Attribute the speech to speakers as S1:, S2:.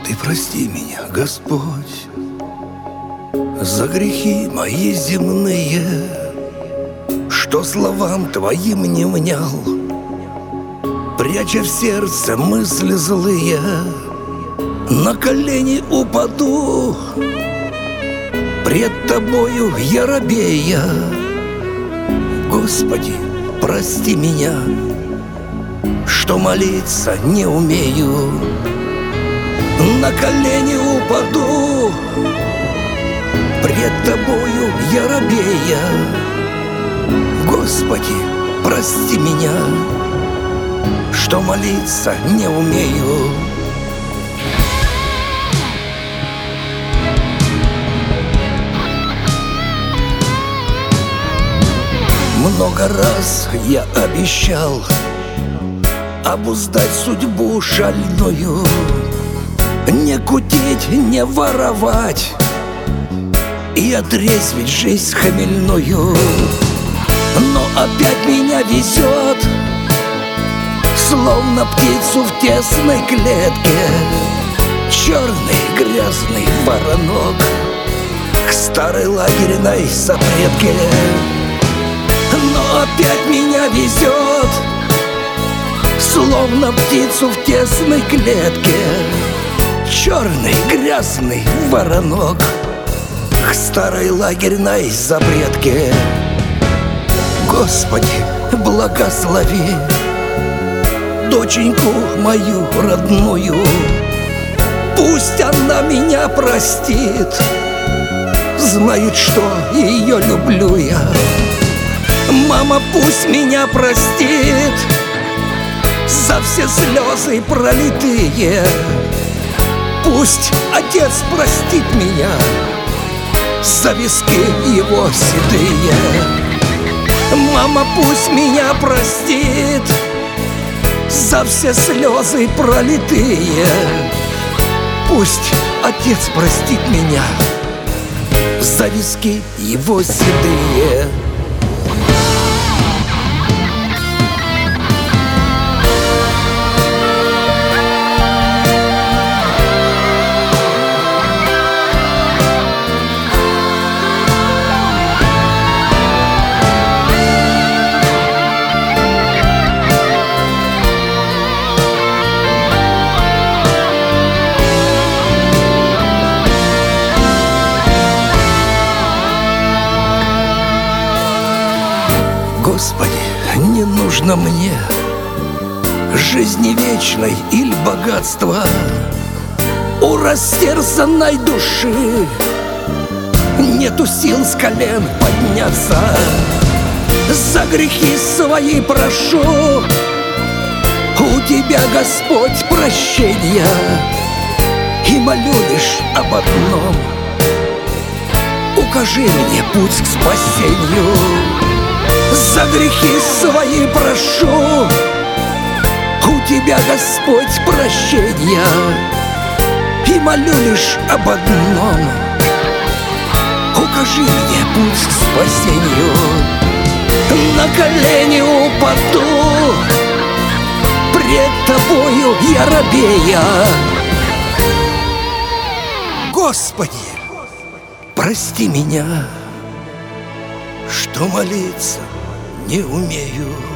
S1: Ты прости меня, Господь, за грехи мои земные, что словам Твоим не внял, пряча в сердце мысли злые. На колени упаду пред Тобою я робея. Господи, прости меня, что молиться не умею. На колени упаду пред Тобою я робея. Господи, прости меня, что молиться не умею. Много раз я обещал обуздать судьбу шальную, не кутить, не воровать и отрезать жизнь хмельную. Но опять меня везет, словно птицу в тесной клетке, черный грязный воронок к старой лагерной запретке. Но опять меня везет, словно птицу в тесной клетке, черный грязный воронок к старой лагерной запретке. Господи, благослови доченьку мою родную, пусть она меня простит, знает, что ее люблю я. Мама пусть меня простит за все слезы пролитые, пусть отец простит меня за виски его седые. Мама пусть меня простит за все слезы пролитые, пусть отец простит меня за виски его седые. Господи, не нужно мне жизни вечной или богатства у растерзанной души. Нету сил с колен подняться, за грехи свои прошу у Тебя, Господь, прощения, и молю лишь об одном: укажи мне путь к спасению. За грехи свои прошу у Тебя, Господь, прощения, и молю лишь об одном: укажи мне путь к спасению. На колени упаду пред Тобою я робея. Господи, прости меня, что молиться не умею.